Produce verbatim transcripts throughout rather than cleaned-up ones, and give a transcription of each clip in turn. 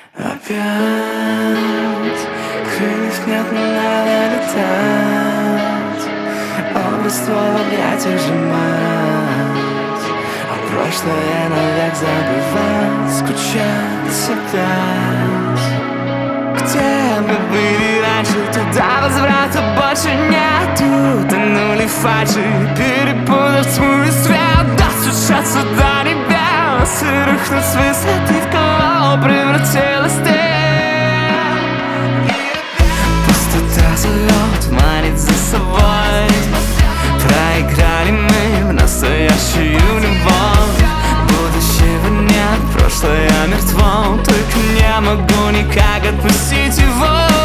Опять крыльев нет, но надо летать. Образ твой в объятиях сжимать, а прошлое навек забывать, скучать опять. Где мы были раньше, туда возврата больше нету. Тонули фальши, перепутав тьму и свет. Достучаться до небес и рухнуть с высоты в кого превратилась ты. Пустота зовет, манит за собой. Проиграли мы в настоящую любовь. Будущего нет, прошлое мертво. Только не могу никак отпустить его.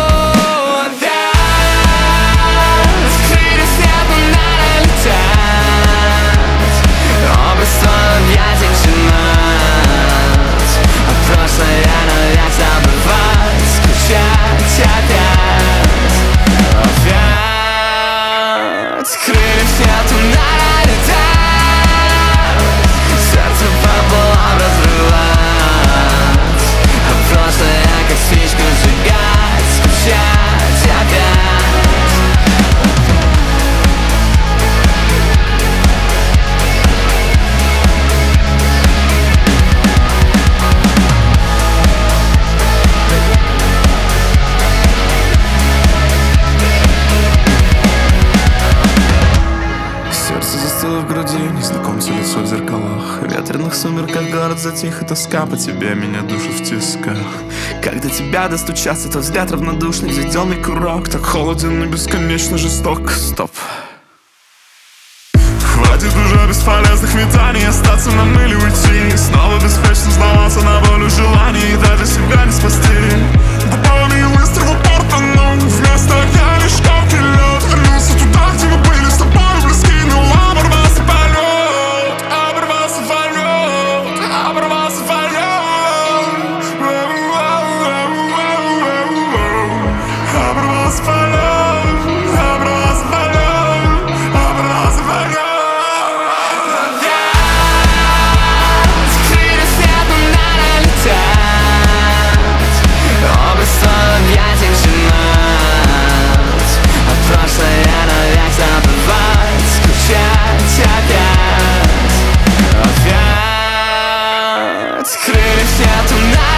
В груди, незнакомцы лицо в зеркалах. В ветреных сумерках город затих, и тоска по тебе меня душит в тисках. Как до тебя достучаться, твой взгляд равнодушный, взведенный курок, так холоден и бесконечно жесток. Стоп. Хватит уже бесполезных метаний, остаться нам или уйти. Снова беспечно сдаваться на волю желаний, и даже себя не спасти. Дополнил выстрел порта, но вместо я лишь колкий лед. Вернулся туда, где мы были с тобой близки, но оборвался полет, оборвался полет, оборвался полет, оборвался полет, оборвался полет, оборвался полет. Крыльев нету на